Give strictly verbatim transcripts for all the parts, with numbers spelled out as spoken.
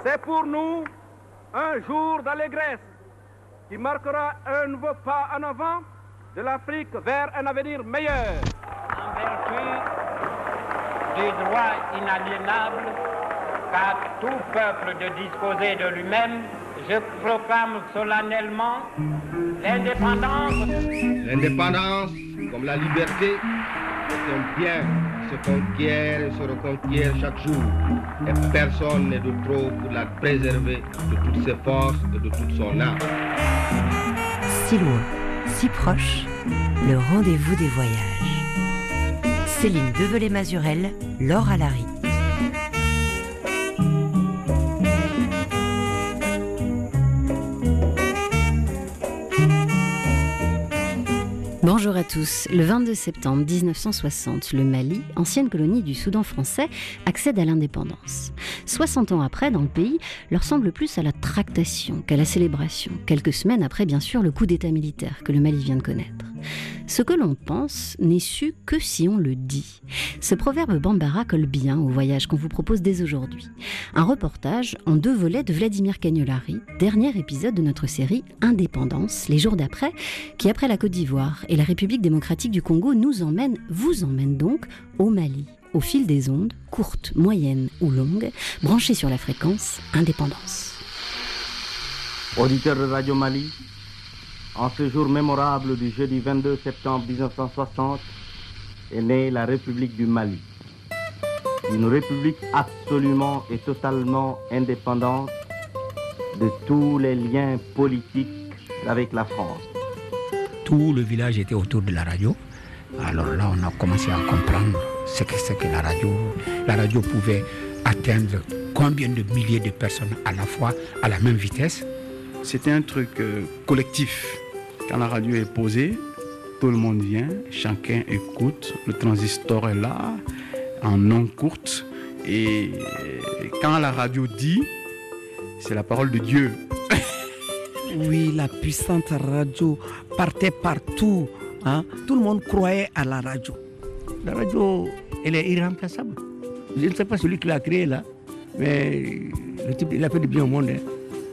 C'est pour nous un jour d'allégresse qui marquera un nouveau pas en avant de l'Afrique vers un avenir meilleur. En vertu du droit inaliénable qu'a tout peuple de disposer de lui-même, je proclame solennellement l'indépendance. L'indépendance, comme la liberté, est un bien qui se conquiert et se reconquiert chaque jour. Et personne n'est de trop pour la préserver de toutes ses forces et de toute son âme. Si loin, si proche, le rendez-vous des voyages. Céline Develay-Mazurel, Laure Alary. Bonjour à tous. Le vingt-deux septembre mille neuf cent soixante, le Mali, ancienne colonie du Soudan français, accède à l'indépendance. soixante ans après, dans le pays, leur semble plus à la tractation qu'à la célébration. Quelques semaines après, bien sûr, le coup d'état militaire que le Mali vient de connaître. Ce que l'on pense n'est su que si on le dit. Ce proverbe bambara colle bien au voyage qu'on vous propose dès aujourd'hui. Un reportage en deux volets de Vladimir Cagnolari, dernier épisode de notre série Indépendance, les jours d'après, qui après la Côte d'Ivoire et la République démocratique du Congo nous emmène, vous emmène donc au Mali, au fil des ondes, courtes, moyennes ou longues, branchées sur la fréquence Indépendance. Auditeurs de Radio Mali, en ce jour mémorable du jeudi vingt-deux septembre mille neuf cent soixante, est née la République du Mali. Une république absolument et totalement indépendante de tous les liens politiques avec la France. Tout le village était autour de la radio. Alors là, on a commencé à comprendre ce que c'est que la radio. La radio pouvait atteindre combien de milliers de personnes à la fois, à la même vitesse. C'était un truc euh, collectif. Quand la radio est posée, tout le monde vient, chacun écoute, le transistor est là, en ondes courtes. Et quand la radio dit, c'est la parole de Dieu. Oui, la puissante radio partait partout. Hein? Tout le monde croyait à la radio. La radio, elle est irremplaçable. Je ne sais pas celui qui l'a créée là, mais le type, il a fait du bien au monde. Hein.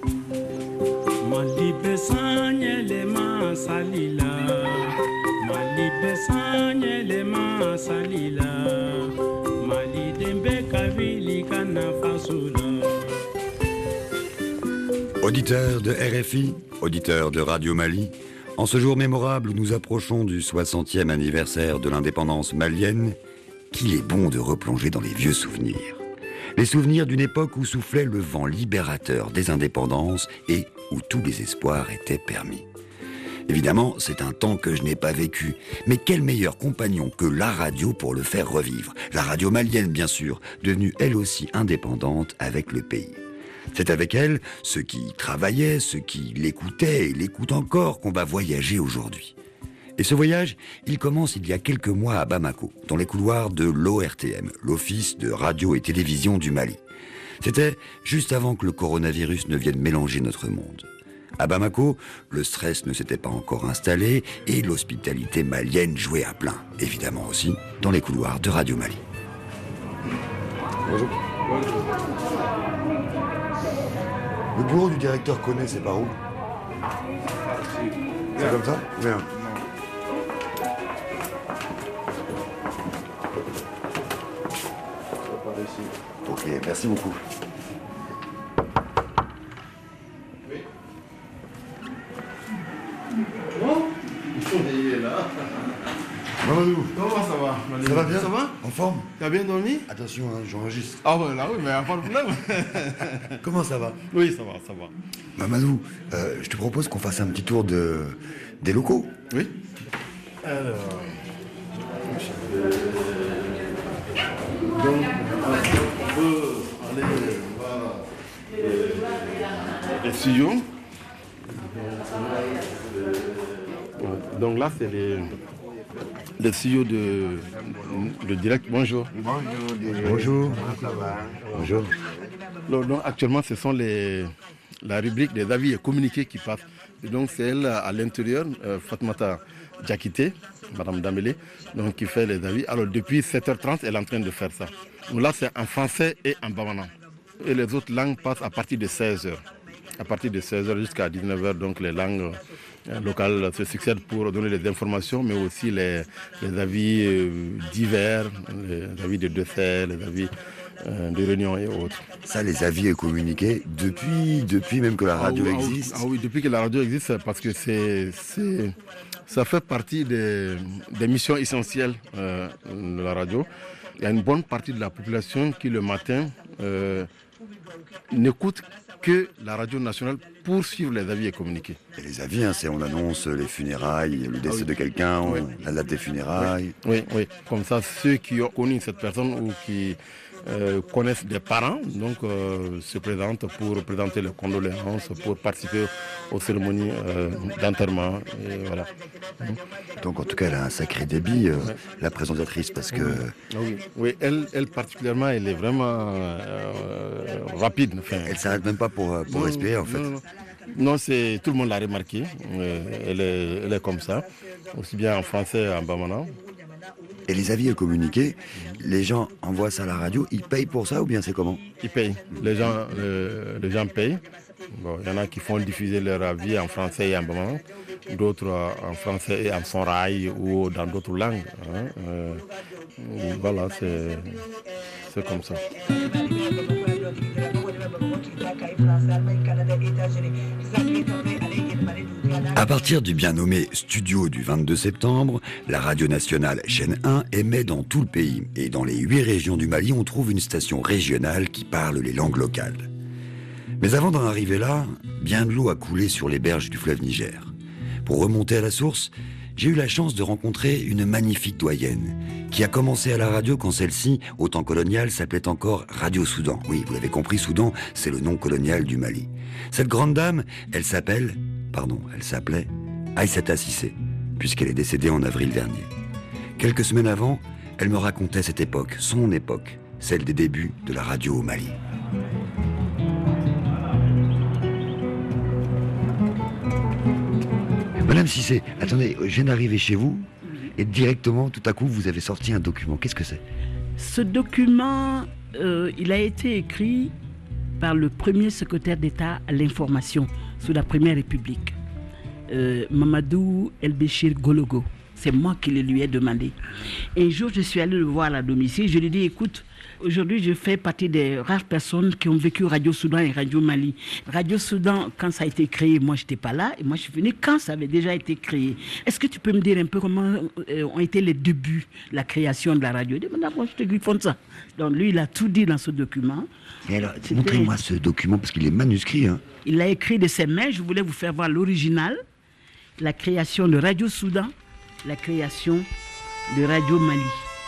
Auditeurs de R F I, auditeurs de Radio Mali, en ce jour mémorable où nous approchons du soixantième anniversaire de l'indépendance malienne, qu'il est bon de replonger dans les vieux souvenirs. Les souvenirs d'une époque où soufflait le vent libérateur des indépendances et où tous les espoirs étaient permis. Évidemment, c'est un temps que je n'ai pas vécu, mais quel meilleur compagnon que la radio pour le faire revivre. La radio malienne, bien sûr, devenue elle aussi indépendante avec le pays. C'est avec elle, ceux qui travaillaient, ceux qui l'écoutaient et l'écoutent encore, qu'on va voyager aujourd'hui. Et ce voyage, il commence il y a quelques mois à Bamako, dans les couloirs de l'O R T M, l'Office de radio et télévision du Mali. C'était juste avant que le coronavirus ne vienne mélanger notre monde. À Bamako, le stress ne s'était pas encore installé et l'hospitalité malienne jouait à plein, évidemment aussi dans les couloirs de Radio Mali. Bonjour. Bonjour. Le bureau du directeur connaît, c'est par où? C'est comme ça? Viens. Ok, merci beaucoup. Oui. Bon, il est là. Mamadou. Comment ça va, Mamadou? Ça va bien? Ça va? En forme? T'as bien dormi? Attention, hein, j'enregistre. Ah ouais, là oui, mais pas de problème. Comment ça va? Oui, ça va, ça va. Mamadou, euh, je te propose qu'on fasse un petit tour de... des locaux. Oui. Alors... Donc, on peut aller voir les studios. Donc là, c'est les, les studios de, de direct. Bonjour. Bonjour. Bonjour. Bonjour. Donc, donc, actuellement, ce sont les, la rubrique des avis et communiqués qui passent. Et donc, c'est elle à l'intérieur, euh, Fatmata Diakité, Madame Dambélé, donc qui fait les avis. Alors, depuis sept heures trente, elle est en train de faire ça. Donc là, c'est en français et en bamana. Et les autres langues passent à partir de seize heures. À partir de seize heures jusqu'à dix-neuf heures, donc les langues locales se succèdent pour donner les informations, mais aussi les, les avis euh, divers, les avis de décès, les avis euh, de réunions et autres. Ça, les avis est communiqué depuis, depuis même que la radio ah, oui, existe. Ah oui, depuis que la radio existe, parce que c'est, c'est, ça fait partie des, des missions essentielles euh, de la radio. Il y a une bonne partie de la population qui, le matin, euh, n'écoute que la radio nationale pour suivre les avis et communiquer. Et les avis, hein, c'est on annonce les funérailles, le décès ah oui. de quelqu'un, oui. la date des funérailles. Oui. oui, oui. Comme ça, ceux qui ont connu cette personne ou qui euh, connaissent des parents, donc euh, se présentent pour présenter les condoléances, pour participer aux cérémonies euh, d'enterrement. Et voilà. Donc en tout cas, elle a un sacré débit, euh, oui. la présentatrice, parce que... Oui, oui. oui elle, elle particulièrement, elle est vraiment euh, rapide. Enfin, elle ne s'arrête même pas pour, pour non, respirer, en fait. Non, non. Non, c'est, tout le monde l'a remarqué. Euh, elle, est, elle est comme ça, aussi bien en français qu'en bamana. Et les avis à communiquer, les gens envoient ça à la radio, ils payent pour ça ou bien c'est comment? Ils payent. Les gens, euh, les gens payent. Bon, il y en a qui font diffuser leur avis en français et en bamana, d'autres en français et en sonrail ou dans d'autres langues. Hein. Euh, voilà, c'est, c'est comme ça. À partir du bien nommé Studio du vingt-deux septembre, la radio nationale Chaîne un émet dans tout le pays. Et dans les huit régions du Mali, on trouve une station régionale qui parle les langues locales. Mais avant d'en arriver là, bien de l'eau a coulé sur les berges du fleuve Niger. Pour remonter à la source, j'ai eu la chance de rencontrer une magnifique doyenne qui a commencé à la radio quand celle-ci, au temps colonial, s'appelait encore Radio Soudan. Oui, vous l'avez compris, Soudan, c'est le nom colonial du Mali. Cette grande dame, elle s'appelle, pardon, elle s'appelait Aïssata Cissé, puisqu'elle est décédée en avril dernier. Quelques semaines avant, elle me racontait cette époque, son époque, celle des débuts de la radio au Mali. Madame Cissé, attendez, je viens d'arriver chez vous et directement, tout à coup, vous avez sorti un document. Qu'est-ce que c'est? Ce document, euh, il a été écrit par le premier secrétaire d'État à l'information sous la Première République, euh, Mamadou El-Béchir Gologo. C'est moi qui le lui ai demandé. Et un jour, je suis allé le voir à la domicile. Je lui ai dit, écoute, aujourd'hui, je fais partie des rares personnes qui ont vécu Radio Soudan et Radio Mali. Radio Soudan, quand ça a été créé, moi, je n'étais pas là. Et moi, je suis venu quand ça avait déjà été créé. Est-ce que tu peux me dire un peu comment euh, ont été les débuts, la création de la radio? Il dit, moi, je te dis, font ça. Donc, lui, il a tout dit dans ce document. Et alors, montrez-moi ce document, parce qu'il est manuscrit. Hein. Il l'a écrit de ses mains. Je voulais vous faire voir l'original. La création de Radio Soudan, la création de Radio Mali.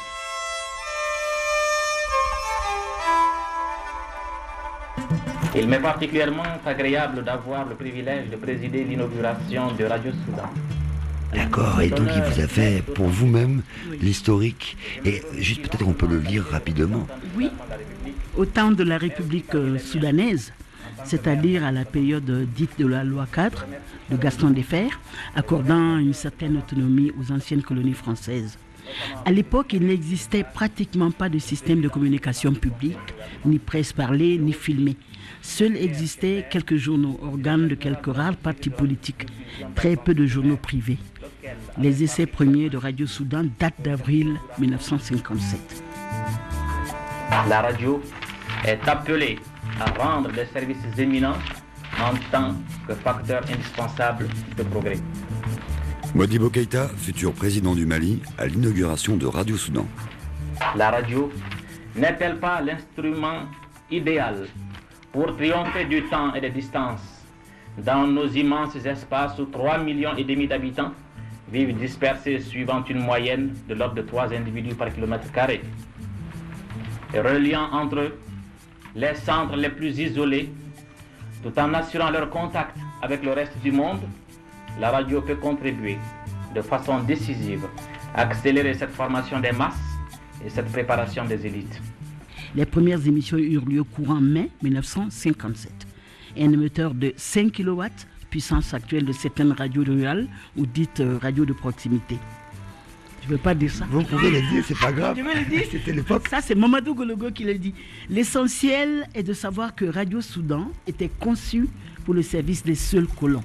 Il m'est particulièrement agréable d'avoir le privilège de présider l'inauguration de Radio Soudan. D'accord, et donc il vous a fait pour vous-même oui. l'historique. Et juste peut-être on peut le lire rapidement. Oui, au temps de la République soudanaise, c'est-à-dire à la période dite de la loi quatre de Gaston Defferre, accordant une certaine autonomie aux anciennes colonies françaises. À l'époque, il n'existait pratiquement pas de système de communication publique, ni presse parlée, ni filmée. Seuls existaient quelques journaux, organes de quelques rares partis politiques, très peu de journaux privés. Les essais premiers de Radio Soudan datent d'avril mille neuf cent cinquante-sept. La radio est appelée à rendre des services éminents en tant que facteur indispensable de progrès. Modibo Keïta, futur président du Mali, à l'inauguration de Radio Soudan. La radio n'est-elle pas l'instrument idéal pour triompher du temps et des distances dans nos immenses espaces où trois millions et demi d'habitants vivent dispersés suivant une moyenne de l'ordre de trois individus par kilomètre carré, et reliant entre eux les centres les plus isolés, tout en assurant leur contact avec le reste du monde. La radio peut contribuer de façon décisive à accélérer cette formation des masses et cette préparation des élites. Les premières émissions eurent lieu courant mai mille neuf cent cinquante-sept. Un émetteur de cinq kilowatts, puissance actuelle de certaines radios rurales ou dites radios de proximité. Je ne veux pas dire ça. Vous pouvez le dire, c'est pas grave. Je vais le dire. C'était l'époque. Ça, c'est Mamadou Gologo qui le dit. L'essentiel est de savoir que Radio Soudan était conçu pour le service des seuls colons.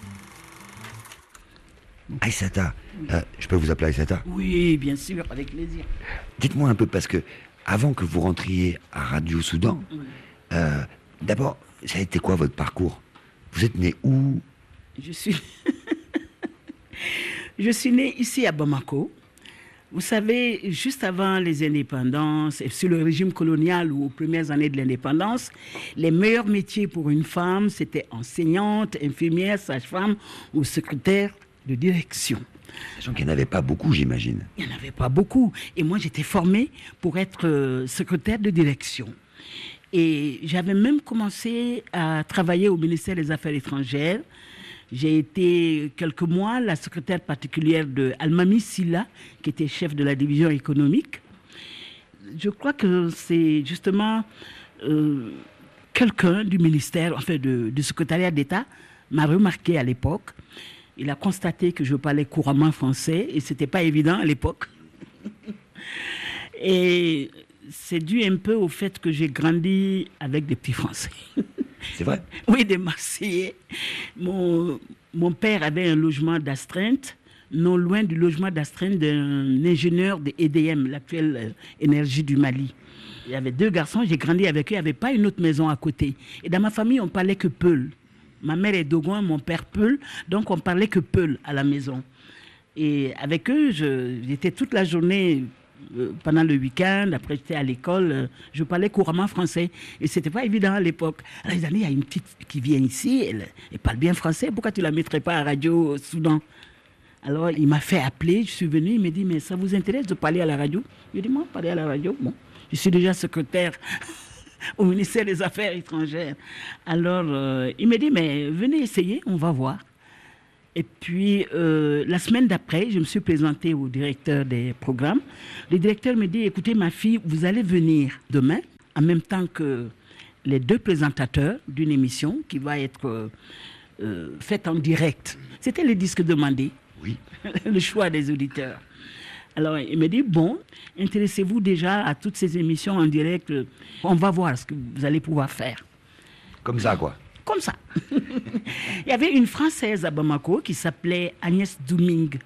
Aïssata, euh, je peux vous appeler Aïssata? Oui, bien sûr, avec plaisir. Dites-moi un peu, parce que avant que vous rentriez à Radio Soudan, Oui. euh, d'abord, ça a été quoi votre parcours? Vous êtes né où? Je suis... Je suis né ici à Bamako. Vous savez, juste avant les indépendances, et sur le régime colonial ou aux premières années de l'indépendance, les meilleurs métiers pour une femme, c'était enseignante, infirmière, sage-femme ou secrétaire de direction. Sachant qu'il n'y en avait pas beaucoup, j'imagine. Il n'y en avait pas beaucoup. Et moi, j'étais formée pour être euh, secrétaire de direction. Et j'avais même commencé à travailler au ministère des Affaires étrangères. J'ai été quelques mois la secrétaire particulière de Almami Silla, qui était chef de la division économique. Je crois que c'est justement euh, quelqu'un du ministère, enfin de, du secrétariat d'État, m'a remarqué à l'époque. Il a constaté que je parlais couramment français et ce n'était pas évident à l'époque. Et c'est dû un peu au fait que j'ai grandi avec des petits Français. C'est vrai? Oui, des Marseillais. Mon, mon père avait un logement d'astreinte, non loin du logement d'astreinte d'un ingénieur de E D M, l'actuelle euh, énergie du Mali. Il y avait deux garçons, j'ai grandi avec eux, il n'y avait pas une autre maison à côté. Et dans ma famille, on parlait que Peul. Ma mère est Dogon, mon père Peul, donc on parlait que Peul à la maison. Et avec eux, je, j'étais toute la journée... Euh, pendant le week-end, après j'étais à l'école, euh, je parlais couramment français. Et ce n'était pas évident à l'époque. Alors ils ont dit, il y a une petite qui vient ici, elle, elle parle bien français, pourquoi tu ne la mettrais pas à Radio Soudan? Alors il m'a fait appeler, je suis venu, il m'a dit, mais ça vous intéresse de parler à la radio? J'ai dit, moi, parler à la radio, bon, je suis déjà secrétaire au ministère des Affaires étrangères. Alors euh, il m'a dit, mais venez essayer, on va voir. Et puis, euh, la semaine d'après, je me suis présentée au directeur des programmes. Le directeur me dit, écoutez, ma fille, vous allez venir demain, en même temps que les deux présentateurs d'une émission qui va être euh, euh, faite en direct. C'était le disque demandé, oui. Le choix des auditeurs. Alors, il me dit, bon, intéressez-vous déjà à toutes ces émissions en direct. On va voir ce que vous allez pouvoir faire. Comme ça, quoi. Comme ça. Il y avait une Française à Bamako qui s'appelait Agnès Domingue.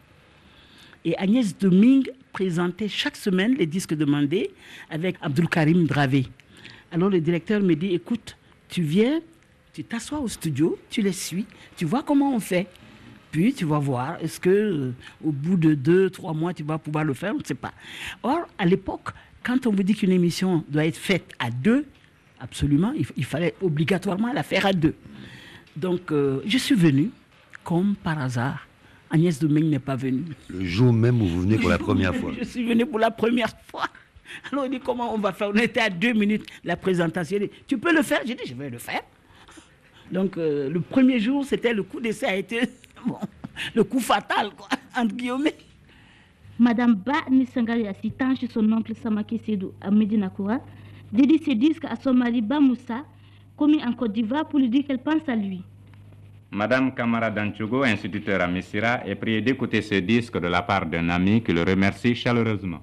Et Agnès Domingue présentait chaque semaine les disques demandés avec Abdul Karim Dravé. Alors le directeur me dit, écoute, tu viens, tu t'assois au studio, tu les suis, tu vois comment on fait. Puis tu vas voir, est-ce que euh, au bout de deux, trois mois, tu vas pouvoir le faire, on ne sait pas. Or, à l'époque, quand on vous dit qu'une émission doit être faite à deux, absolument, il, il fallait obligatoirement la faire à deux. Donc, euh, je suis venue, comme par hasard. Agnès Domingue n'est pas venue. Le jour même où vous venez pour la première fois. Je suis venue pour la première fois. Alors, il dit, comment on va faire? On était à deux minutes, la présentation. Il dit, tu peux le faire? J'ai dit, je vais le faire. Donc, euh, le premier jour, c'était le coup d'essai a été bon, le coup fatal, quoi, entre guillemets. Madame Ba Nisangari Assitan chez son oncle Samaki Sédou à Medina Koura dédie ses disques à son mari Ba Moussa, commis en Côte d'Ivoire, pour lui dire qu'elle pense à lui. Madame Kamara Danchugo, instituteur à Missira, est priée d'écouter ce disque de la part d'un ami qui le remercie chaleureusement.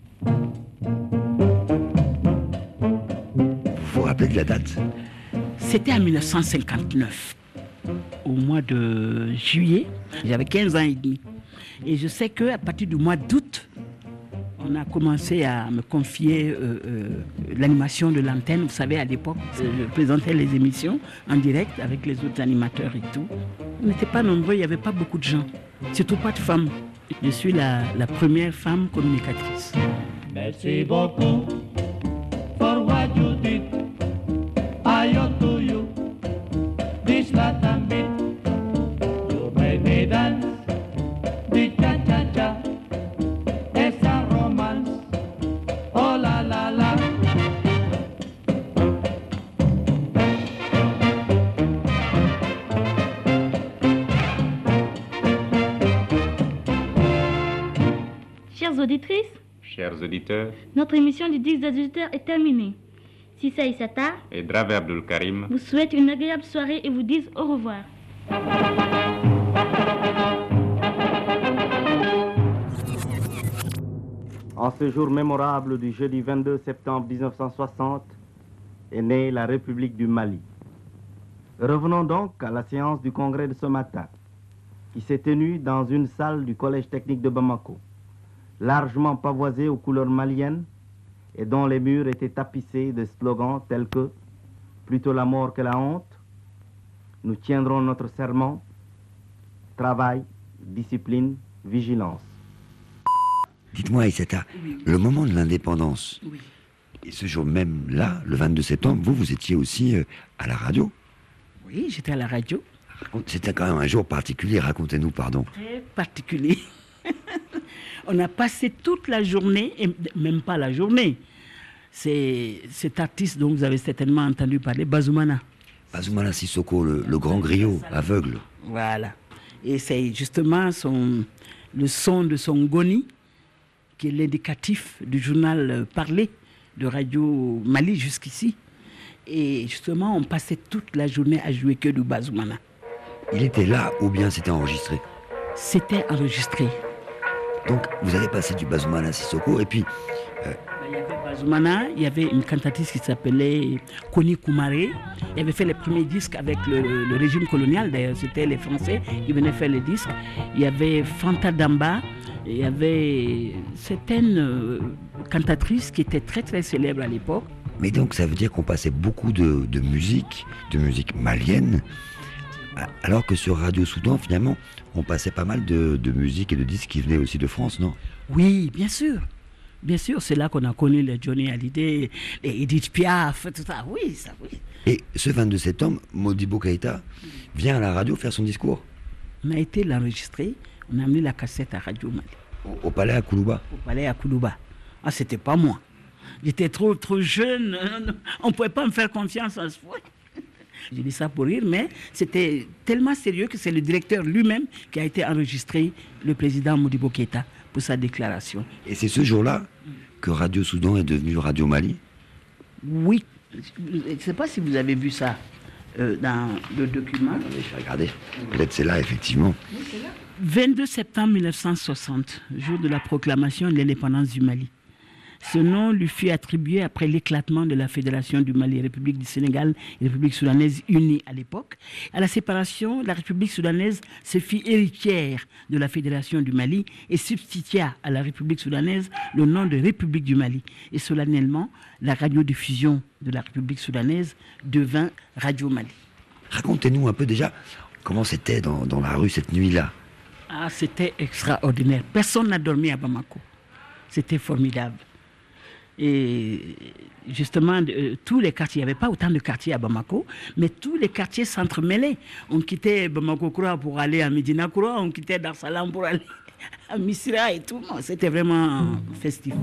Vous vous rappelez de la date? C'était en mille neuf cent cinquante-neuf, au mois de juillet. J'avais quinze ans et demi. Et je sais qu'à partir du mois d'août, on a commencé à me confier euh, euh, l'animation de l'antenne. Vous savez, à l'époque, euh, je présentais les émissions en direct avec les autres animateurs et tout. On n'était pas nombreux, il n'y avait pas beaucoup de gens, surtout pas de femmes. Je suis la, la première femme communicatrice. Merci beaucoup for what you did. I owe to you this Latin beat. You made me dance the cha-cha-cha. It's a romance. Oh la la la. Chères auditrices, Chers auditeurs, notre émission du dix auditeurs est terminée. Sissa Issata et Dravé Abdul Karim vous souhaitent une agréable soirée et vous disent au revoir. En ce jour mémorable du jeudi vingt-deux septembre mille neuf cent soixante est née la République du Mali. Revenons donc à la séance du congrès de ce matin, qui s'est tenue dans une salle du Collège technique de Bamako, largement pavoisée aux couleurs maliennes et dont les murs étaient tapissés de slogans tels que « Plutôt la mort que la honte »,« Nous tiendrons notre serment »,« Travail, discipline, vigilance ». Dites-moi, Aïssata, le moment de l'indépendance, oui. Et ce jour même là, le vingt-deux septembre, vous, vous étiez aussi euh, à la radio. Oui, j'étais à la radio. C'était quand même un jour particulier, racontez-nous, pardon. Très particulier. On a passé toute la journée, et même pas la journée. C'est cet artiste dont vous avez certainement entendu parler, Bazoumana. Bazoumana Sissoko, le, le grand griot, aveugle. Voilà. Et c'est justement son, le son de son goni, qui est l'indicatif du journal parlé de Radio Mali jusqu'ici. Et justement, on passait toute la journée à jouer que du Bazoumana. Il était là ou bien c'était enregistré? C'était enregistré. Donc, vous avez passé du Bazoumana Sissoko et puis... Euh... Il y avait Bazoumana, il y avait une cantatrice qui s'appelait Koni Koumaré. Il avait fait les premiers disques avec le, le régime colonial, d'ailleurs, c'était les Français qui venaient faire les disques. Il y avait Fanta Damba. Il y avait certaines euh, cantatrices qui étaient très très célèbres à l'époque. Mais donc ça veut dire qu'on passait beaucoup de, de musique, de musique malienne, alors que sur Radio Soudan finalement on passait pas mal de, de musique et de disques qui venaient aussi de France, non? Oui, bien sûr. Bien sûr, c'est là qu'on a connu les Johnny Hallyday, les Edith Piaf, tout ça. Oui, ça oui. Et ce vingt-deux septembre, Modibo Keïta vient à la radio faire son discours. On a été l'enregistrer. On a amené la cassette à Radio Mali. Au, au palais à Koulouba? Au palais à Koulouba. Ah, c'était pas moi. J'étais trop, trop jeune. On ne pouvait pas me faire confiance en ce point. Je dis ça pour rire, mais c'était tellement sérieux que c'est le directeur lui-même qui a été enregistré, le président Modibo Keïta, pour sa déclaration. Et c'est ce jour-là que Radio Soudan est devenu Radio Mali? Oui. Je ne sais pas si vous avez vu ça euh, dans le document. Je vais regarder. Peut-être c'est là, effectivement. Oui, c'est là. vingt-deux septembre mille neuf cent soixante, jour de la proclamation de l'indépendance du Mali. Ce nom lui fut attribué après l'éclatement de la Fédération du Mali, République du Sénégal et République soudanaise unies à l'époque. À la séparation, la République soudanaise se fit héritière de la Fédération du Mali et substitua à la République soudanaise le nom de République du Mali. Et solennellement, la radiodiffusion de la République soudanaise devint Radio Mali. Racontez-nous un peu déjà comment c'était dans, dans la rue cette nuit-là. Ah, c'était extraordinaire. Personne n'a dormi à Bamako. C'était formidable. Et justement, euh, tous les quartiers, il n'y avait pas autant de quartiers à Bamako, mais tous les quartiers s'entremêlaient. On quittait Bamako-Koura pour aller à Médina-Koura, on quittait Dar Salam pour aller à Missira et tout. C'était vraiment festif.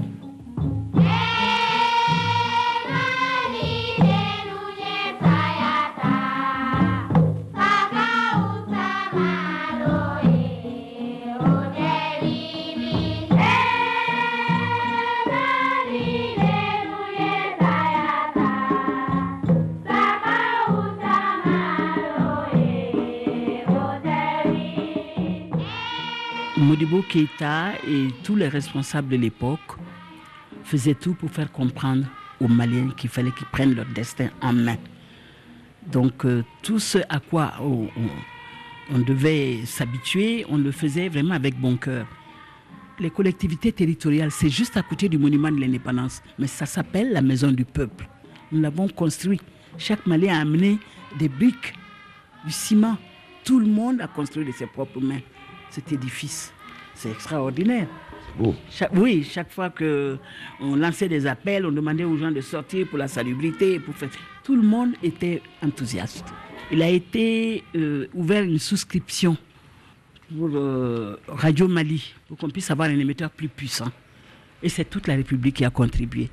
Modibo Keïta et tous les responsables de l'époque faisaient tout pour faire comprendre aux Maliens qu'il fallait qu'ils prennent leur destin en main. Donc euh, tout ce à quoi on, on, on devait s'habituer, on le faisait vraiment avec bon cœur. Les collectivités territoriales, c'est juste à côté du monument de l'indépendance, mais ça s'appelle la maison du peuple. Nous l'avons construit. Chaque Malien a amené des briques, du ciment. Tout le monde a construit de ses propres mains cet édifice. C'est extraordinaire. Oh. Chaque, oui, chaque fois qu'on lançait des appels, on demandait aux gens de sortir pour la salubrité, pour faire... Tout le monde était enthousiaste. Il a été euh, ouvert une souscription pour euh, Radio Mali, pour qu'on puisse avoir un émetteur plus puissant. Et c'est toute la République qui a contribué.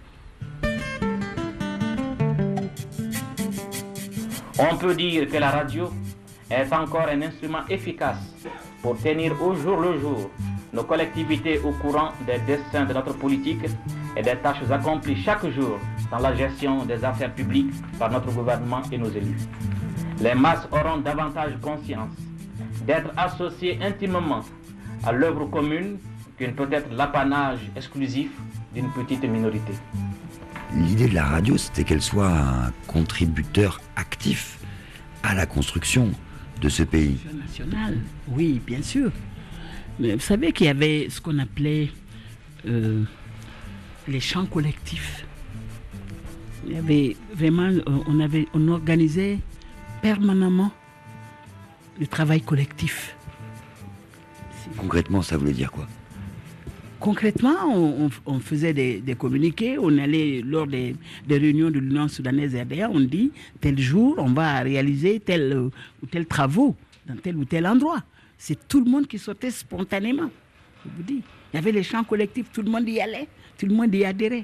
On peut dire que la radio est encore un instrument efficace pour tenir au jour le jour nos collectivités au courant des destins de notre politique et des tâches accomplies chaque jour dans la gestion des affaires publiques par notre gouvernement et nos élus. Les masses auront davantage conscience d'être associées intimement à l'œuvre commune qu'une peut-être l'apanage exclusif d'une petite minorité. L'idée de la radio, c'était qu'elle soit un contributeur actif à la construction de ce pays. National, oui, bien sûr. Mais vous savez qu'il y avait ce qu'on appelait euh, les chants collectifs. Il y avait vraiment, on, avait, on organisait permanemment le travail collectif. Concrètement, ça voulait dire quoi? Concrètement, on, on faisait des, des communiqués, on allait lors des, des réunions de l'Union soudanaise R D A, on dit tel jour, on va réaliser tel ou tel travaux dans tel ou tel endroit. C'est tout le monde qui sortait spontanément. Je vous dis, il y avait les chants collectifs, tout le monde y allait, tout le monde y adhérait.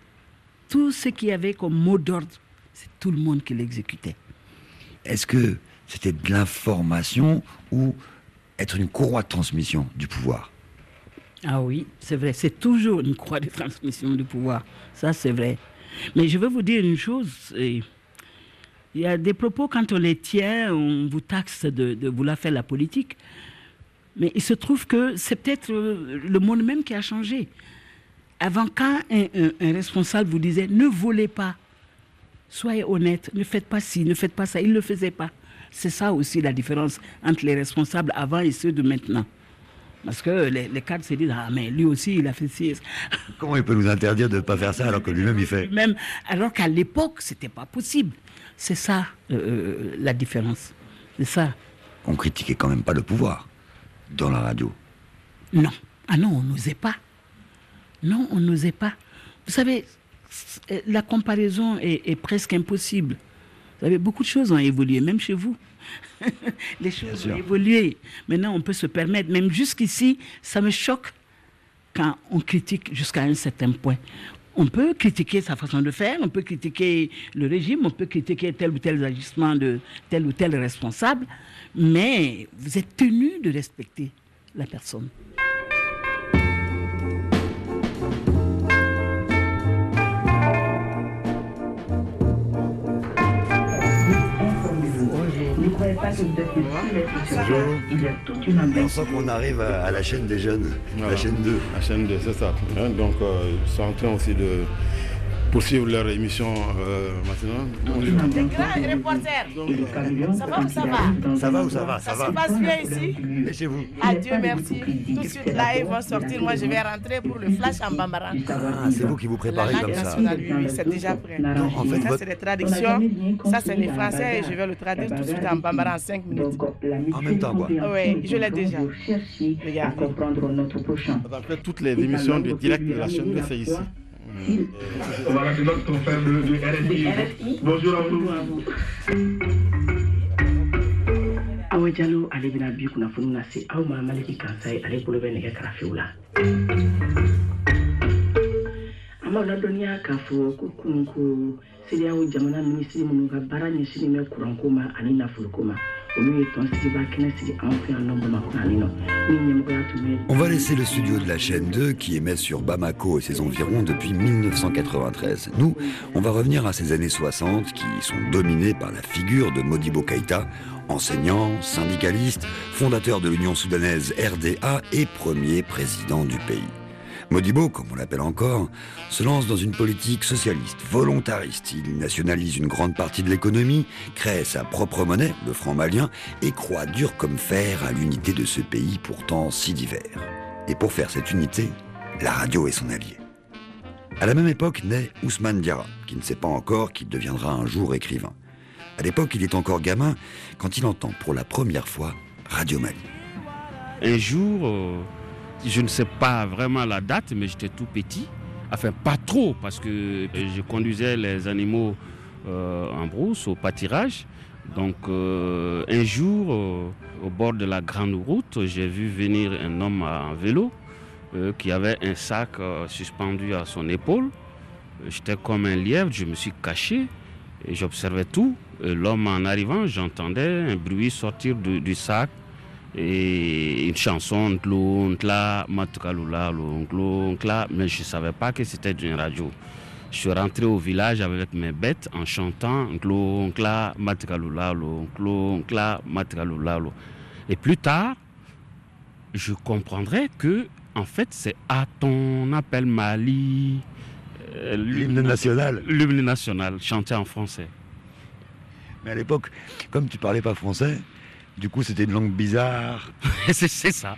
Tout ce qu'il y avait comme mot d'ordre, c'est tout le monde qui l'exécutait. Est-ce que c'était de l'information ou être une courroie de transmission du pouvoir? Ah oui, c'est vrai, c'est toujours une croix de transmission du pouvoir, ça c'est vrai. Mais je veux vous dire une chose, il y a des propos, quand on les tient, on vous taxe de, de vouloir faire la politique, mais il se trouve que c'est peut-être le monde même qui a changé. Avant, quand un, un, un responsable vous disait « ne volez pas, soyez honnête, ne faites pas ci, ne faites pas ça », il ne le faisait pas. C'est ça aussi la différence entre les responsables avant et ceux de maintenant. Parce que les, les cadres se disent « ah mais lui aussi il a fait ci ». Comment il peut nous interdire de ne pas faire ça alors que lui-même il fait? Même, alors qu'à l'époque, ce n'était pas possible. C'est ça euh, la différence. C'est ça. On critiquait quand même pas le pouvoir dans la radio. Non. Ah non, on n'osait pas. Non, on n'osait pas. Vous savez, la comparaison est, est presque impossible. Vous savez, beaucoup de choses ont évolué, même chez vous. Les choses ont évolué. Maintenant, on peut se permettre, même jusqu'ici, ça me choque quand on critique jusqu'à un certain point. On peut critiquer sa façon de faire, on peut critiquer le régime, on peut critiquer tel ou tel agissement de tel ou tel responsable, mais vous êtes tenu de respecter la personne. On sent qu'on arrive à, à la chaîne des jeunes, voilà. La chaîne deux. La chaîne deux, c'est ça. Hein, donc, euh, ils sont en train aussi de poursuivre leur émission euh, maintenant. Des grands reporters. Ça va ou ça va? Ça va ou ça va? Ça, ça se passe bien ici? Et chez vous? Adieu, merci. Tout de suite, là, ils vont sortir. Moi, je vais rentrer pour le flash en bambara. Ah, c'est vous qui vous préparez la comme ça? nationale, oui, oui, c'est déjà prêt. Non, en fait, ça, votre... c'est les traductions. Ça, c'est les français et je vais le traduire tout de suite en bambara en cinq minutes. En même temps, quoi? Oui, je l'ai déjà. Regardez. En fait, toutes les émissions de direct de la chaîne, c'est ici. Voilà, c'est notre confrère de, de R F I. Bonjour à vous. Awa Diallo ale bɛna bi kunnafoni lase aw ma Maliki Kansa ye ale bolo bɛ nɛgɛ karafiw la. An b'aw ladɔnniya k'a fɔ ko kunun ko CEDEAO jamana minisiri minnu ka baara ɲɛsinnen bɛ kuranko ma ani nafoloko ma. On va laisser le studio de la chaîne deux qui émet sur Bamako et ses environs depuis mille neuf cent quatre-vingt-treize. Nous, on va revenir à ces années soixante qui sont dominées par la figure de Modibo Keïta, enseignant, syndicaliste, fondateur de l'Union soudanaise R D A et premier président du pays. Modibo, comme on l'appelle encore, se lance dans une politique socialiste, volontariste. Il nationalise une grande partie de l'économie, crée sa propre monnaie, le franc malien, et croit dur comme fer à l'unité de ce pays pourtant si divers. Et pour faire cette unité, la radio est son allié. À la même époque naît Ousmane Diarra, qui ne sait pas encore qu'il deviendra un jour écrivain. À l'époque, il est encore gamin quand il entend pour la première fois Radio Mali. Un jour... Euh... Je ne sais pas vraiment la date, mais j'étais tout petit. Enfin, pas trop, parce que je conduisais les animaux euh, en brousse, au pâturage. Donc, euh, un jour, euh, au bord de la grande route, j'ai vu venir un homme en vélo euh, qui avait un sac euh, suspendu à son épaule. J'étais comme un lièvre, je me suis caché et j'observais tout. Et l'homme, en arrivant, j'entendais un bruit sortir du, du sac. Et une chanson, mais je ne savais pas que c'était une radio. Je suis rentré au village avec mes bêtes en chantant. Et plus tard, je comprendrai que en fait, c'est à ton appel Mali. Euh, l'hymne national. L'hymne national, chanté en français. Mais à l'époque, comme tu parlais pas français, du coup, c'était une langue bizarre. c'est, c'est ça.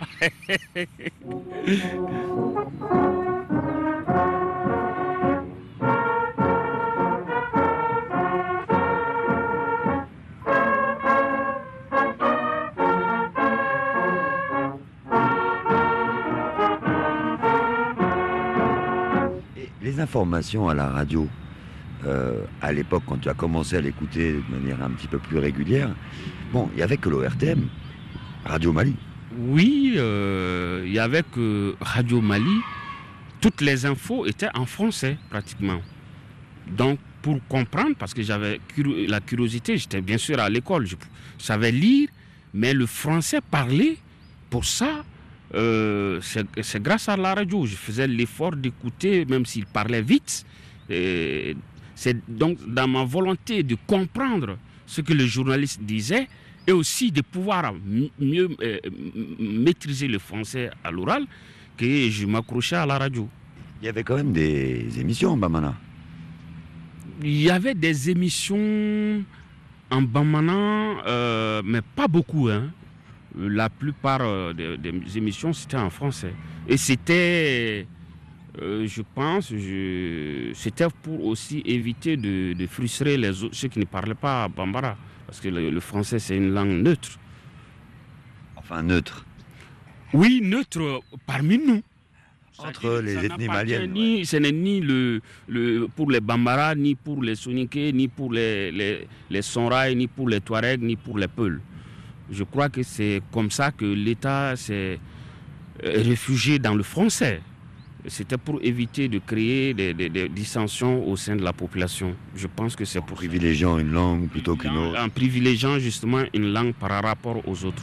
Les informations à la radio, euh, à l'époque, quand tu as commencé à l'écouter de manière un petit peu plus régulière, bon, il n'y avait que l'O R T M, Radio Mali. Oui, euh, il y avait que Radio Mali. Toutes les infos étaient en français, pratiquement. Donc, pour comprendre, parce que j'avais la curiosité, j'étais bien sûr à l'école, je savais lire, mais le français parlé, pour ça, Euh, c'est, c'est grâce à la radio. Je faisais l'effort d'écouter, même s'il parlait vite. Et c'est donc dans ma volonté de comprendre ce que le journaliste disait et aussi de pouvoir mieux euh, maîtriser le français à l'oral que je m'accrochais à la radio. Il y avait quand même des émissions en Bamana. Il y avait des émissions en Bamana, euh, mais pas beaucoup, hein. La plupart des, des émissions, c'était en français. Et c'était, euh, je pense, je, c'était pour aussi éviter de, de frustrer les autres, ceux qui ne parlaient pas bambara. Parce que le, le français, c'est une langue neutre. Enfin, neutre. Oui, neutre parmi nous. Entre les ethnies maliennes. Ni, ouais. Ce n'est ni le, le, pour les Bambara, ni pour les Soninké, ni pour les, les, les Sonrai, ni pour les Touaregs, ni pour les Peuls. Je crois que c'est comme ça que l'État s'est réfugié dans le français. C'était pour éviter de créer des, des, des dissensions au sein de la population. Je pense que c'est pour privilégiant une langue plutôt qu'une autre. En privilégiant justement une langue par rapport aux autres.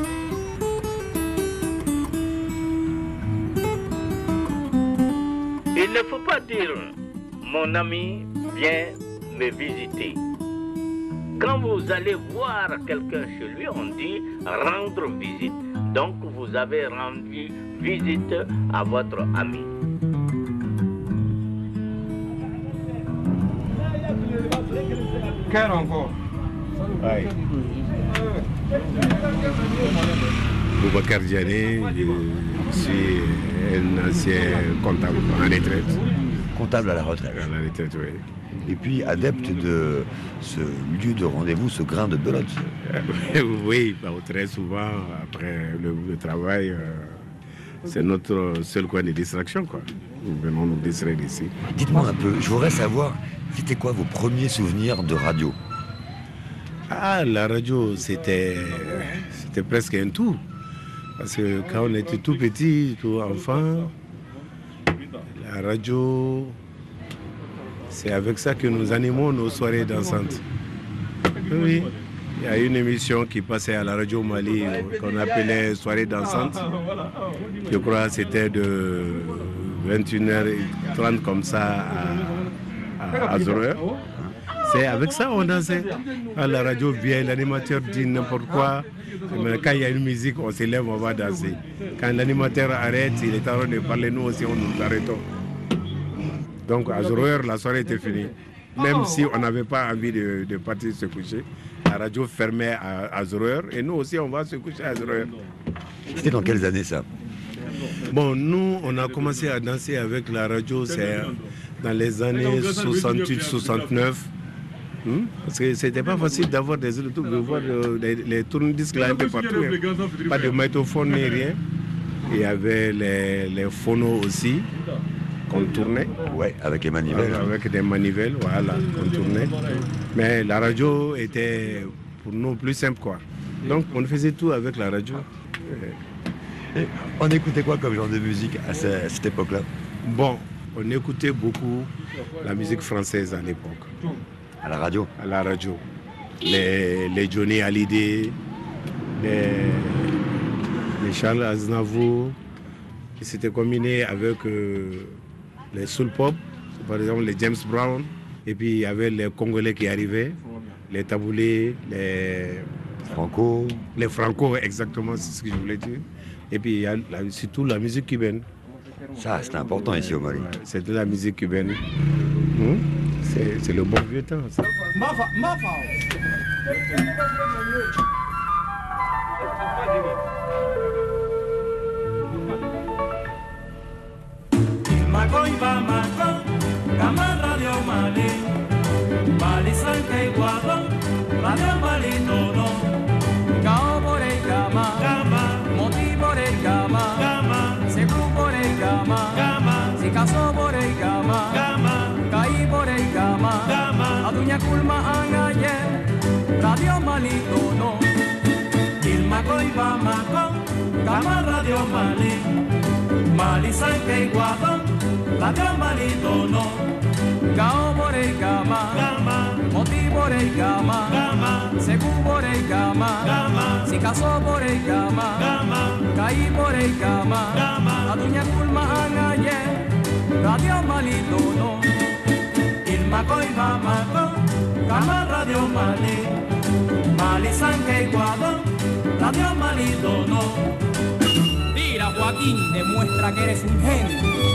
Il ne faut pas dire « mon ami vient me visiter ». Quand vous allez voir quelqu'un chez lui, on dit rendre visite. Donc vous avez rendu visite à votre ami. Quel encore? Oui. Boubacar Diané, je suis un ancien comptable en retraite. Comptable à la retraite. À la retraite, oui. Et puis adepte de ce lieu de rendez-vous, ce grain de belote. Oui, bah, très souvent, après le, le travail, euh, c'est notre seul coin de distraction, quoi. Nous venons nous distraire ici. Dites-moi un peu, je voudrais savoir, c'était quoi vos premiers souvenirs de radio? Ah, la radio, c'était, c'était presque un tout. Parce que quand on était tout petit, tout enfant, la radio... C'est avec ça que nous animons nos soirées dansantes. Oui, il y a une émission qui passait à la radio Mali qu'on appelait soirée dansante. Je crois que c'était de vingt et une heures trente comme ça à, à, à zéro heure. C'est avec ça qu'on dansait. Quand la radio vient, l'animateur dit n'importe quoi. Quand il y a une musique, on se lève, on va danser. Quand l'animateur arrête, il est en train de parler, nous aussi on nous arrêtons. Donc à zéro heure, la soirée était finie. Même si on n'avait pas envie de, de partir se coucher, la radio fermait à, à zéro heure et nous aussi on va se coucher à zéro heure. C'était dans quelles années ça? Bon, nous on a commencé à danser avec la radio, c'est dans les années soixante-huit soixante-neuf. Hmm? Parce que c'était pas facile d'avoir des de voir les, les tourne-disques là un peu partout. Hein. Pas de magnétophone ni rien. Il y avait les, les phonos aussi. Qu'on tournait. Ouais, avec les manivelles. Avec des manivelles, voilà, qu'on tournait. Mais la radio était pour nous plus simple, quoi. Donc on faisait tout avec la radio. Et on écoutait quoi comme genre de musique à cette époque-là? Bon, on écoutait beaucoup la musique française à l'époque. À la radio? À la radio. Les, les Johnny Hallyday, les, les Charles Aznavour, qui s'étaient combinés avec... Euh, les soul pop, par exemple les James Brown, et puis il y avait les Congolais qui arrivaient, les taboulés, les franco. Les franco, exactement, c'est ce que je voulais dire. Et puis il y a la, surtout la musique cubaine. Ça, c'est important ici au Mali. C'est de la musique cubaine. Mmh. C'est, c'est le bon vieux temps. Ça. Macoiba Maco, Gama Radio Mali, Mali Sanke Guado, Radio Mali Todo, Gao Bore Gama, Gama, Moti Bore Gama, Gama, Seku Bore Gama, Gama, Sikaso Bore Gama, Gama, Kai Bore Gama, Gama, Adunya Kulma Angaye, Radio Mali Todo, Il Macoiba Maco, Gama Radio Mali, Mali Sanke Guado, Radio Mali Todo, Gao Bore Gama, Gama, Moti Bore Gama, Gama, Seku Bore Gama, Gama, Sikaso Bore Gama, Gama, Kai Bore Gama, Gama, Adunya Kulma Angaye, Radio Mali Todo, Il Macoiba Maco, Gama Radio Mali, Mali Sanke Guado, Radio Mali Todo. Mira, Joaquín, demuestra que eres un genio.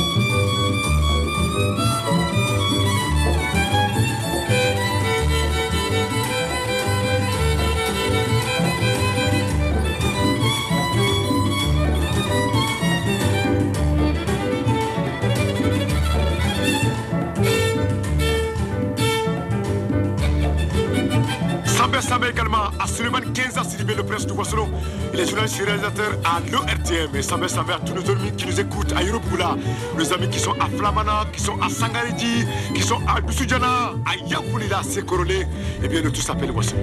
Sambé Sambé également à Suleiman Kenza Sidibé, le prince du Boissonneau. Il est journaliste et réalisateur à l'O R T M. Et Sambé Sambé à tous nos amis qui nous écoutent à Yoroboula, nos amis qui sont à Flamana, qui sont à Sangaridi, qui sont à Dousoudjana, à Yakoulila, Sekorolé, et bien de tous s'appelle Boissonneau.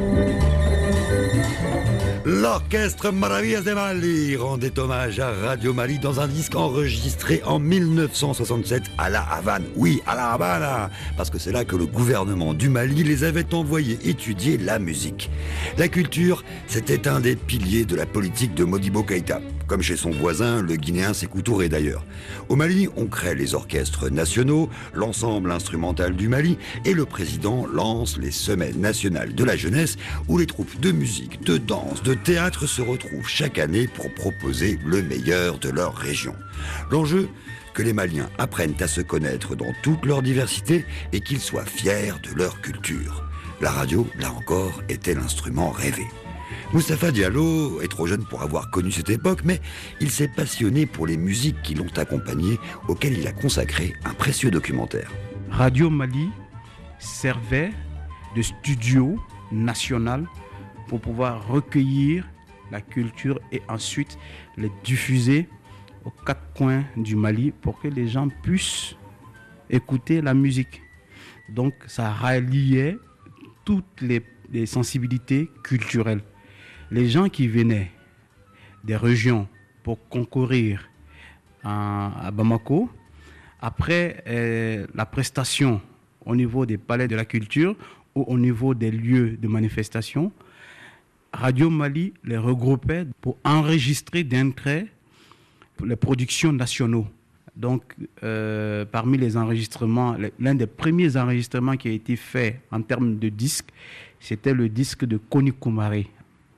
L'orchestre Maravillas de Mali rendait hommage à Radio Mali dans un disque enregistré en mille neuf cent soixante-sept à La Havane. Oui, à La Havane, parce que c'est là que le gouvernement du Mali les avait envoyés étudier la musique. La culture, c'était un des piliers de la politique de Modibo Keïta, comme chez son voisin, le Guinéen Sékou Touré d'ailleurs. Au Mali, on crée les orchestres nationaux, l'ensemble instrumental du Mali, et le président lance les semaines nationales de la jeunesse, où les troupes de musique, de danse, de théâtre se retrouvent chaque année pour proposer le meilleur de leur région. L'enjeu, que les Maliens apprennent à se connaître dans toute leur diversité et qu'ils soient fiers de leur culture. La radio, là encore, était l'instrument rêvé. Moustapha Diallo est trop jeune pour avoir connu cette époque, mais il s'est passionné pour les musiques qui l'ont accompagné, auxquelles il a consacré un précieux documentaire. Radio Mali servait de studio national pour pouvoir recueillir la culture et ensuite les diffuser aux quatre coins du Mali pour que les gens puissent écouter la musique. Donc ça ralliait toutes les, les sensibilités culturelles. Les gens qui venaient des régions pour concourir à, à Bamako, après euh, la prestation au niveau des palais de la culture ou au niveau des lieux de manifestation, Radio Mali les regroupait pour enregistrer d'un trait les productions nationaux. Donc, euh, parmi les enregistrements, l'un des premiers enregistrements qui a été fait en termes de disques, c'était le disque de Koni Koumaré.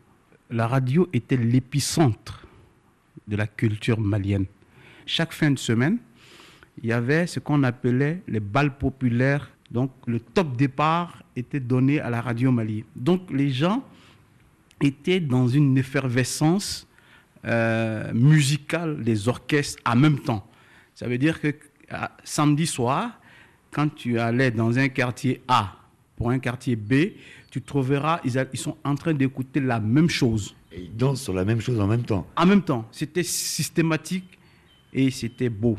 La radio était l'épicentre de la culture malienne. Chaque fin de semaine, il y avait ce qu'on appelait les bals populaires. Donc, le top départ était donné à la Radio Mali. Donc, les gens étaient dans une effervescence euh, musicale des orchestres en même temps. Ça veut dire que à, samedi soir, quand tu allais dans un quartier A pour un quartier B, tu trouveras, ils, a, ils sont en train d'écouter la même chose. Et ils dansent sur la même chose en même temps. En même temps. C'était systématique et c'était beau.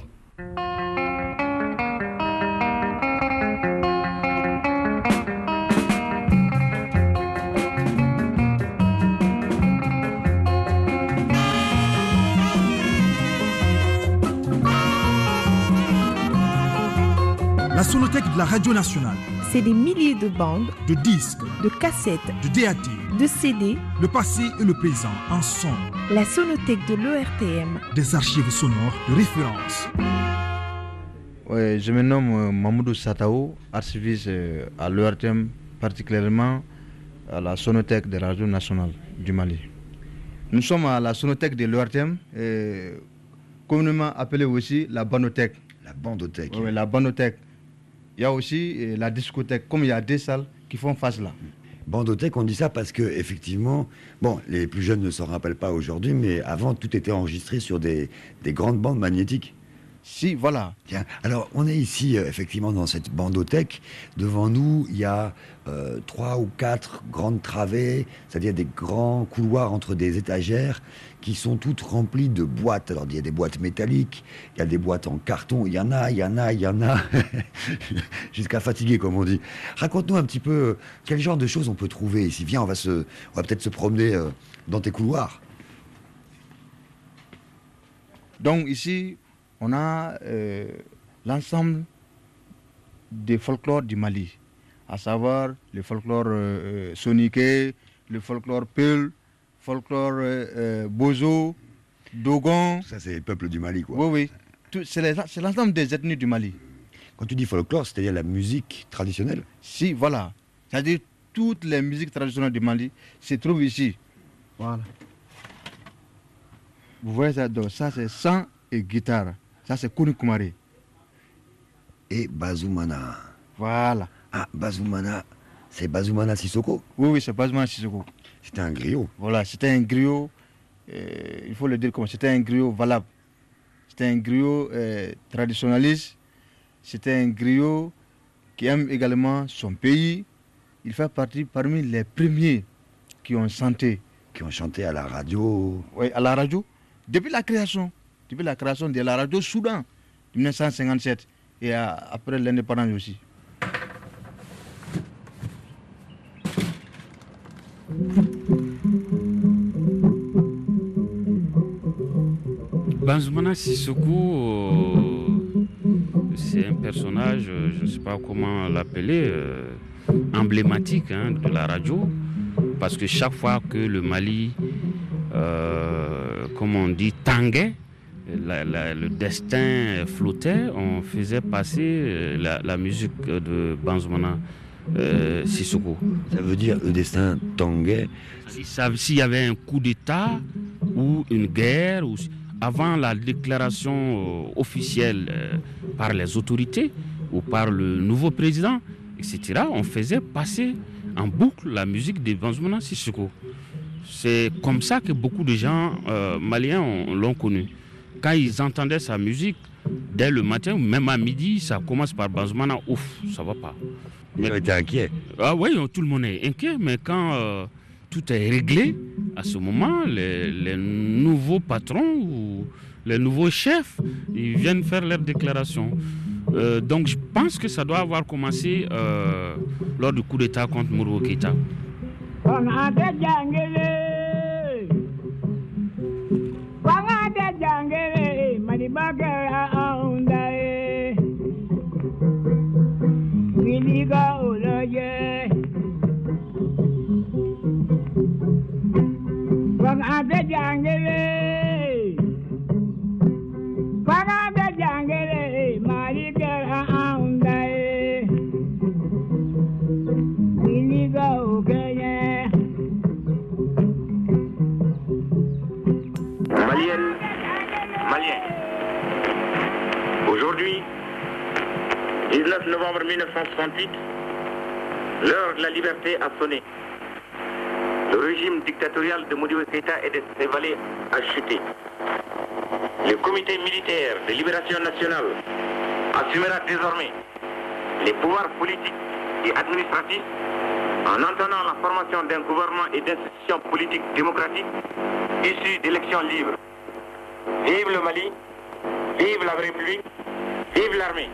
La Sonothèque de la Radio Nationale. C'est des milliers de bandes, de disques, de cassettes, de D A T, de C D, le passé et le présent en son. La Sonothèque de l'O R T M. Des archives sonores de référence. Ouais, je me nomme Mamoudou Satao, archiviste à l'O R T M, particulièrement à la Sonothèque de la radio nationale du Mali. Nous sommes à la Sonothèque de l'O R T M, et communément appelée aussi la Bandothèque. La Bandothèque. Oui, la Bandothèque. Il y a aussi euh, la discothèque, comme il y a deux salles qui font face là. Bandothèque, on dit ça parce que effectivement, bon, les plus jeunes ne s'en rappellent pas aujourd'hui, mais avant tout était enregistré sur des, des grandes bandes magnétiques. Si, voilà. Tiens, alors on est ici euh, effectivement dans cette bandothèque. Devant nous, il y a euh, trois ou quatre grandes travées, c'est-à-dire des grands couloirs entre des étagères qui sont toutes remplies de boîtes. Alors il y a des boîtes métalliques, il y a des boîtes en carton, il y en a, il y en a, il y en a, jusqu'à fatiguer comme on dit. Raconte-nous un petit peu euh, quel genre de choses on peut trouver ici. Viens, on va, se, on va peut-être se promener euh, dans tes couloirs. Donc ici, on a euh, l'ensemble des folklores du Mali, à savoir le folklore euh, soniké, le folklore peul, folklore euh, euh, bozo, dogon. Ça, c'est les peuples du Mali, quoi. Oui, oui. C'est l'ensemble des ethnies du Mali. Quand tu dis folklore, c'est-à-dire la musique traditionnelle? Si, voilà. C'est-à-dire toutes les musiques traditionnelles du Mali se trouvent ici. Voilà. Vous voyez ça, donc ça c'est chant et guitare. Ça, c'est Kouni Koumari. Et Bazoumana. Voilà. Ah, Bazoumana, c'est Bazoumana Sissoko? Oui, oui, c'est Bazoumana Sissoko. C'était un griot. Voilà, c'était un griot, euh, il faut le dire comme c'était un griot valable. C'était un griot euh, traditionnaliste. C'était un griot qui aime également son pays. Il fait partie parmi les premiers qui ont chanté. Qui ont chanté à la radio? Oui, à la radio. Depuis la création. Depuis la création de la radio Soudan, mille neuf cent cinquante-sept, et à, après l'indépendance aussi. Banzoumana Sissoko, euh, c'est un personnage, je ne sais pas comment l'appeler, euh, emblématique hein, de la radio, parce que chaque fois que le Mali, euh, comme on dit, tanguait, La, la, le destin flottait, on faisait passer la, la musique de Banzoumana euh, Sissoko. Ça veut dire le destin tanguait. S'il y avait un coup d'État ou une guerre, ou, avant la déclaration euh, officielle euh, par les autorités ou par le nouveau président, et cetera, on faisait passer en boucle la musique de Banzoumana Sissoko. C'est comme ça que beaucoup de gens euh, maliens l'ont connu. Quand ils entendaient sa musique, dès le matin, même à midi, ça commence par Banzoumana, ouf, ça va pas. Ils étaient inquiets. Ah oui, tout le monde est inquiet, mais quand euh, tout est réglé, à ce moment, les, les nouveaux patrons ou les nouveaux chefs, ils viennent faire leur déclaration. Euh, donc je pense que ça doit avoir commencé euh, lors du coup d'État contre Modibo Keïta. Jangere Malibagara Aundae Miliga Oloye Wangade Jangere Wangade Jangere Malibagara Aundae Miliga Okenye Malienne, Malien. Aujourd'hui, dix-neuf novembre mille neuf cent soixante-huit, l'heure de la liberté a sonné. Le régime dictatorial de Modibo Keïta et de ses valets a chuté. Le comité militaire de libération nationale assumera désormais les pouvoirs politiques et administratifs en entendant la formation d'un gouvernement et d'institutions politiques démocratiques issus d'élections libres. Vive le Mali, vive la République, vive l'armée.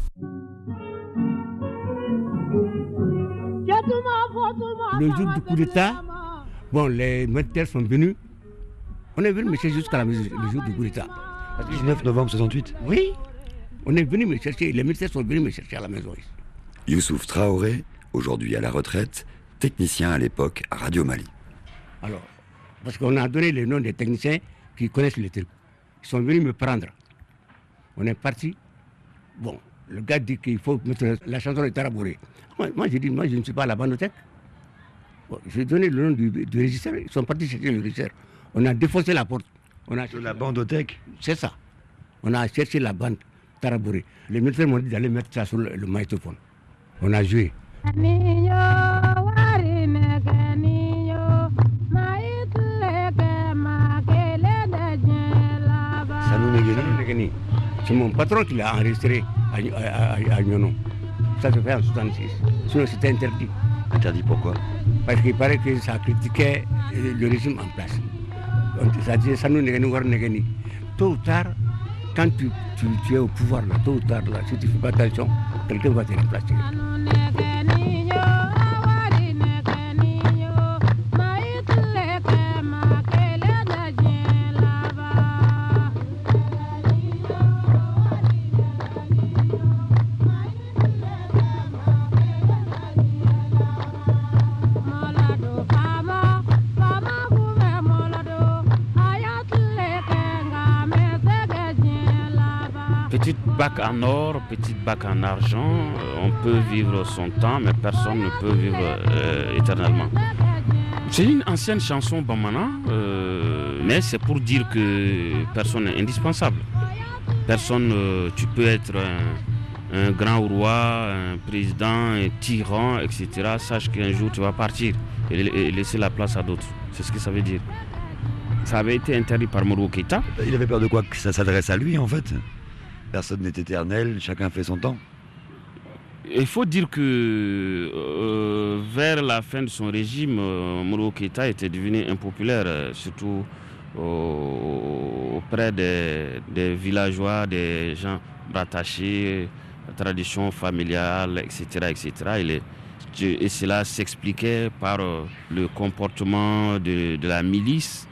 Le jour du coup d'État, bon, les militaires sont venus. On est venu me chercher jusqu'à la maison le jour du coup d'État. dix-neuf novembre soixante-huit? Oui, on est venu me chercher, les militaires sont venus me chercher à la maison. Youssouf Traoré, aujourd'hui à la retraite, technicien à l'époque à Radio Mali. Alors, parce qu'on a donné les noms des techniciens qui connaissent les trucs. Ils sont venus me prendre. On est parti. Bon, le gars dit qu'il faut mettre la chanson de Tarabouré. Moi, moi j'ai dit, moi je ne suis pas à la bandothèque. Bon, j'ai donné le nom du, du régisseur, ils sont partis chercher le régisseur. On a défoncé la porte. On a de la bandothèque. C'est ça. On a cherché la bande Tarabouré. Les militaires m'ont dit d'aller mettre ça sur le, le magnétophone. On a joué. C'est mon patron qui l'a enregistré à, à, à, à Nyono. Ça se fait en soixante-six. Sinon c'était interdit. Interdit pourquoi? Parce qu'il paraît que ça critiquait le régime en place. Ça disait ça nous négani. Tôt ou tard, quand tu, tu, tu es au pouvoir, là, tôt ou tard, là, si tu ne fais pas attention, quelqu'un va te remplacer. Petite bac en or, petite bac en argent, on peut vivre son temps, mais personne ne peut vivre euh, éternellement. C'est une ancienne chanson Bamana, euh, mais c'est pour dire que personne n'est indispensable. Personne, euh, tu peux être un, un grand roi, un président, un tyran, et cetera. Sache qu'un jour tu vas partir et, et laisser la place à d'autres. C'est ce que ça veut dire. Ça avait été interdit par Modibo Keïta. Il avait peur de quoi? Que ça s'adresse à lui en fait? Personne n'est éternel, chacun fait son temps. Il faut dire que euh, vers la fin de son régime, euh, Modibo Keïta était devenu impopulaire, euh, surtout euh, auprès des, des villageois, des gens rattachés, la tradition familiale, et cetera, et cetera. Il est, et cela s'expliquait par euh, le comportement de, de la milice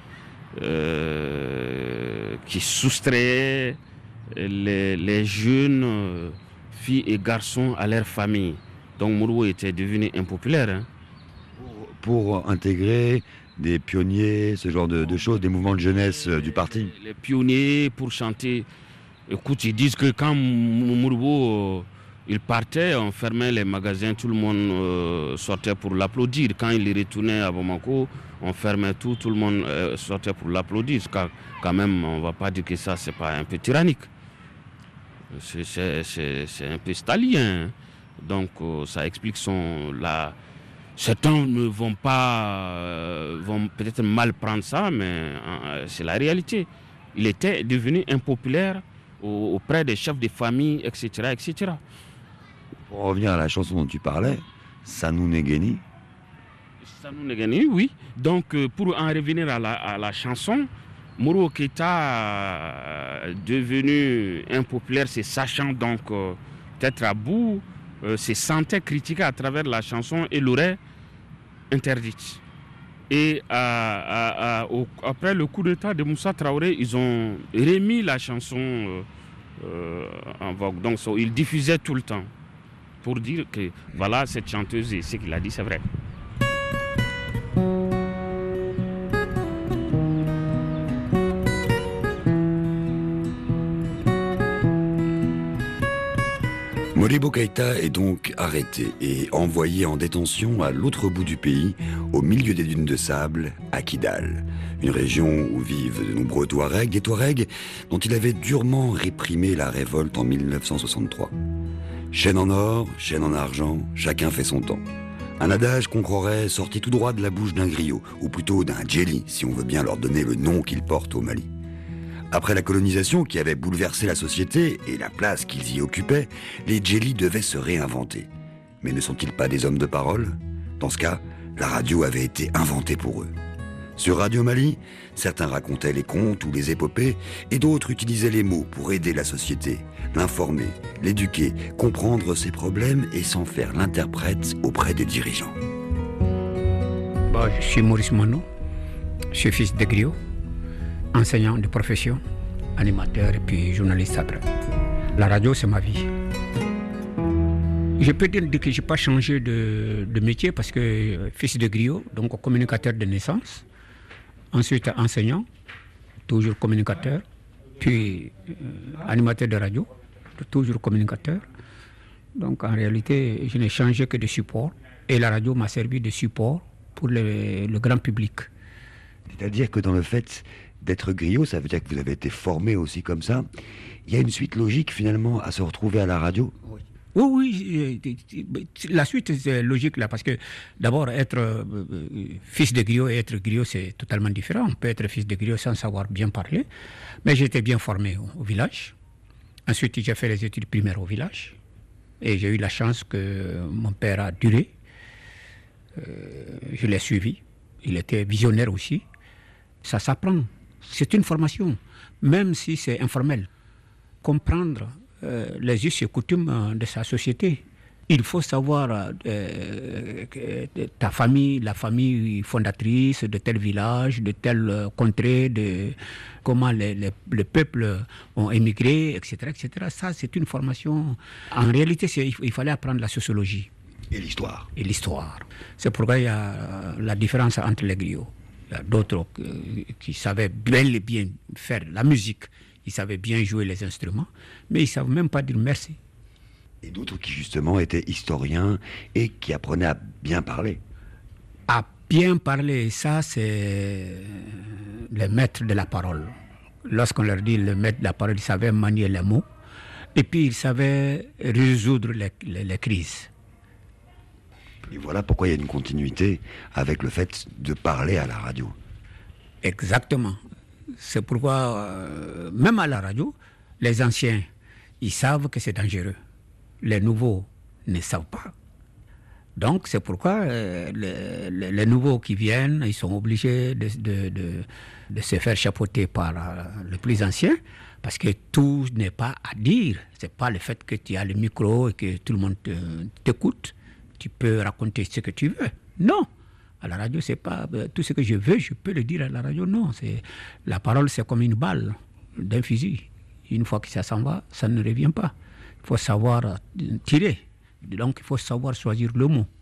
euh, qui soustrayait Les, les jeunes euh, filles et garçons à leur famille. Donc Modibo était devenu impopulaire. Hein. Pour, pour intégrer des pionniers, ce genre de, de choses, des mouvements de jeunesse euh, du parti. Les pionniers pour chanter. Écoute, ils disent que quand Modibo euh, il partait, on fermait les magasins, tout le monde euh, sortait pour l'applaudir. Quand il retournait à Bamako, on fermait tout, tout le monde euh, sortait pour l'applaudir. Quand, quand même, on ne va pas dire que ça, c'est pas un peu tyrannique. C'est, c'est, c'est, c'est un peu stalien. Donc euh, ça explique son... La... Certains ne vont pas... Euh, vont peut-être mal prendre ça, mais euh, c'est la réalité. Il était devenu impopulaire au, auprès des chefs de famille, et cetera, et cetera. Pour revenir à la chanson dont tu parlais, Sanou Negeni. Sanou Negeni, oui. Donc euh, pour en revenir à la, à la chanson... Modibo Keïta devenu impopulaire, c'est sachant donc euh, peut-être à bout, euh, se sentait critiqué à travers la chanson et l'aurait interdite. Et à, à, à, au, après le coup d'état de Moussa Traoré, ils ont remis la chanson euh, euh, en vogue. Donc so, ils diffusaient tout le temps pour dire que voilà, cette chanteuse, et ce qu'il a dit, c'est vrai. Modibo Keïta est donc arrêté et envoyé en détention à l'autre bout du pays, au milieu des dunes de sable, à Kidal, une région où vivent de nombreux Touaregs, des Touaregs dont il avait durement réprimé la révolte en mille neuf cent soixante-trois. Chaîne en or, chaîne en argent, chacun fait son temps. Un adage qu'on croirait sorti tout droit de la bouche d'un griot, ou plutôt d'un djeli, si on veut bien leur donner le nom qu'ils portent au Mali. Après la colonisation qui avait bouleversé la société et la place qu'ils y occupaient, les djelis devaient se réinventer. Mais ne sont-ils pas des hommes de parole? Dans ce cas, la radio avait été inventée pour eux. Sur Radio Mali, certains racontaient les contes ou les épopées, et d'autres utilisaient les mots pour aider la société, l'informer, l'éduquer, comprendre ses problèmes et s'en faire l'interprète auprès des dirigeants. Bon, je suis Maurice Mono, je suis fils de griot, enseignant de profession, animateur et puis journaliste après. La radio, c'est ma vie. Je peux dire que je n'ai pas changé de, de métier parce que euh, fils de griot, donc communicateur de naissance, ensuite enseignant, toujours communicateur, puis euh, animateur de radio, toujours communicateur. Donc en réalité, je n'ai changé que de support et la radio m'a servi de support pour le, le grand public. C'est-à-dire que dans le fait d'être griot, ça veut dire que vous avez été formé aussi comme ça. Il y a une suite logique finalement à se retrouver à la radio. Oui. Oui, oui, la suite c'est logique là, parce que d'abord être euh, fils de griot et être griot c'est totalement différent. On peut être fils de griot sans savoir bien parler, mais j'étais bien formé au, au village. Ensuite j'ai fait les études primaires au village et j'ai eu la chance que mon père a duré. Euh, je l'ai suivi, il était visionnaire aussi. Ça s'apprend, c'est une formation, même si c'est informel. Comprendre Euh, les us et coutumes de sa société. Il faut savoir euh, ta famille, la famille fondatrice de tel village, de telle contrée, de comment les, les, les peuples ont émigré, et cetera, et cetera. Ça, c'est une formation. En réalité, c'est, il fallait apprendre la sociologie. Et l'histoire. Et l'histoire. C'est pourquoi il y a la différence entre les griots. Il y a d'autres qui, qui savaient bien et bien faire la musique. Ils savaient bien jouer les instruments, mais ils ne savent même pas dire merci. Et d'autres qui justement étaient historiens et qui apprenaient à bien parler. À bien parler, ça c'est les maîtres de la parole. Lorsqu'on leur dit le maître de la parole, ils savaient manier les mots, et puis ils savaient résoudre les, les, les crises. Et voilà pourquoi il y a une continuité avec le fait de parler à la radio. Exactement. C'est pourquoi, euh, même à la radio, les anciens, ils savent que c'est dangereux. Les nouveaux ne savent pas. Donc, c'est pourquoi euh, les, les, les nouveaux qui viennent, ils sont obligés de, de, de, de se faire chapeauter par euh, le plus ancien, parce que tout n'est pas à dire. Ce n'est pas le fait que tu as le micro et que tout le monde te, t'écoute. Tu peux raconter ce que tu veux. Non. À la radio, c'est pas tout ce que je veux, je peux le dire à la radio. Non, c'est la parole, c'est comme une balle d'un fusil. Une fois que ça s'en va, ça ne revient pas. Il faut savoir tirer. Donc, il faut savoir choisir le mot,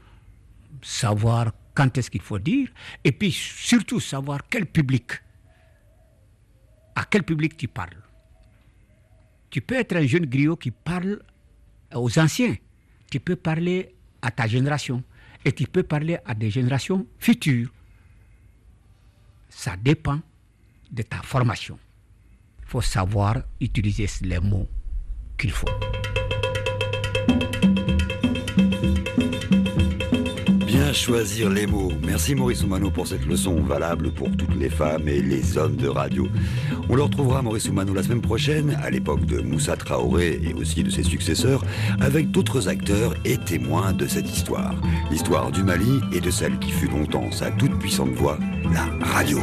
savoir quand est-ce qu'il faut dire, et puis surtout savoir quel public, à quel public tu parles. Tu peux être un jeune griot qui parle aux anciens. Tu peux parler à ta génération. Et tu peux parler à des générations futures. Ça dépend de ta formation. Il faut savoir utiliser les mots qu'il faut. Bien choisir les mots. Merci Maurice Oumano pour cette leçon valable pour toutes les femmes et les hommes de radio. On le retrouvera, Maurice Oumano, la semaine prochaine, à l'époque de Moussa Traoré et aussi de ses successeurs, avec d'autres acteurs et témoins de cette histoire. L'histoire du Mali et de celle qui fut longtemps sa toute puissante voix, la radio.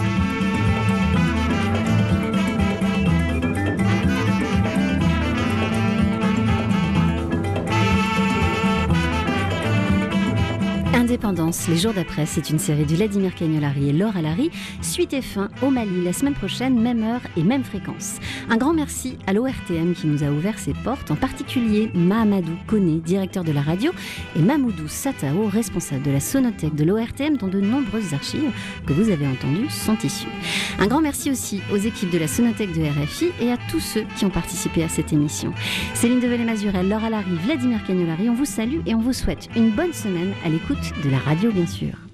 Indépendance, les jours d'après, c'est une série de Vladimir Cagnolari et Laure Alary. Suite et fin au Mali, la semaine prochaine, même heure et même fréquence. Un grand merci à l'O R T M qui nous a ouvert ses portes, en particulier Mahamadou Koné, directeur de la radio, et Mamoudou Satao, responsable de la sonothèque de l'O R T M, dont de nombreuses archives que vous avez entendues sont issues. Un grand merci aussi aux équipes de la sonothèque de R F I et à tous ceux qui ont participé à cette émission. Céline Develay-Mazurel, Laure Alary, Vladimir Cagnolari, on vous salue et on vous souhaite une bonne semaine à l'écoute de la radio, bien sûr.